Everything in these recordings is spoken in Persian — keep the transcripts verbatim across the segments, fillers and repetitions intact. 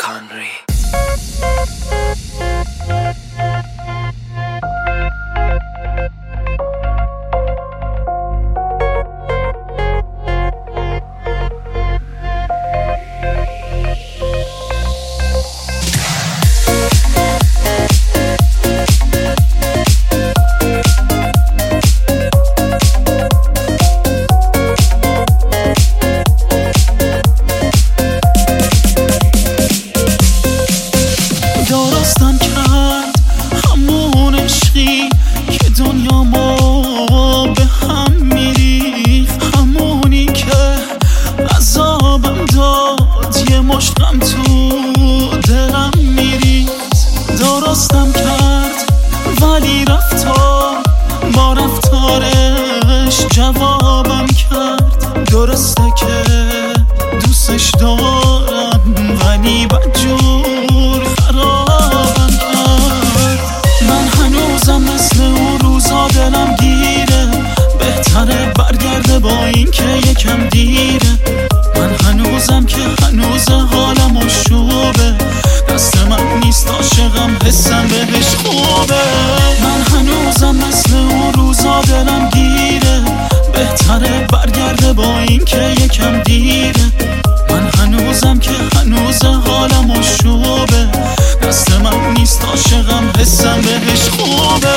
کانری. درستم کرد همون عشقی که دنیا ما به هم میریخت، همونی که عذابم داد یه مشت غم تو دلم میریخت. درستم کرد ولی رفتار با رفتارش جوابم کرد. درسته که دوستش دارم ولی بدجور خرابم کرد. من هنوزم مثل اون روزا دلم گیره، بهتره برگرده با این که یکم دیره. من هنوزم که هنوز حالم و شوبه، دست من نیست عاشقم حسم بهش خوبه. من هنوزم مثل اون روزا دلم گیره، بهتره برگرده با این که یکم دیره. من هنوزم که هنوز حالم و شوبه، دست من نیست عاشقم حسم بهش خوبه.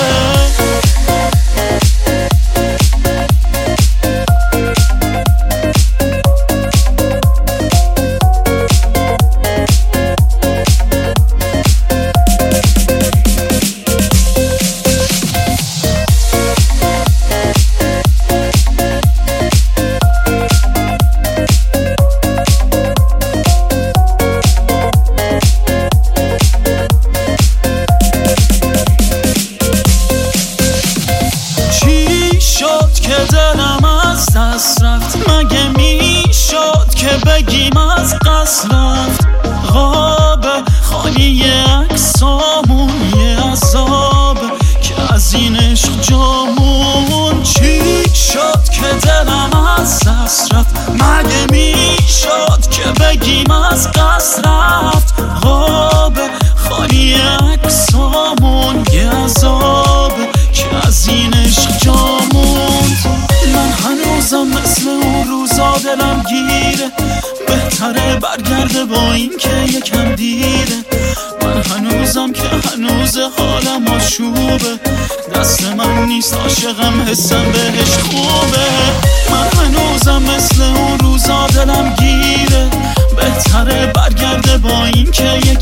که دلم از دست رفت، مگه میشد که بگیم از قصد رفت؟ غاب خالی عکسامون یه عذاب که از این عشق جامون. چی شد که دلم از دست رفت، مگه میشد که بگیم از قصد رفت؟ غاب خالی عکسامون یه عذاب که از این عشق جامون. من هنوزم مثل اون روزا دلم گیره، بهتره برگرده با این که یکم دیره. من هنوزم که هنوز حالم آشوبه، دست من نیست عاشقم حسم بهش خوبه. من هنوزم مثل اون روزا دلم گیره، بهتره برگرده با این که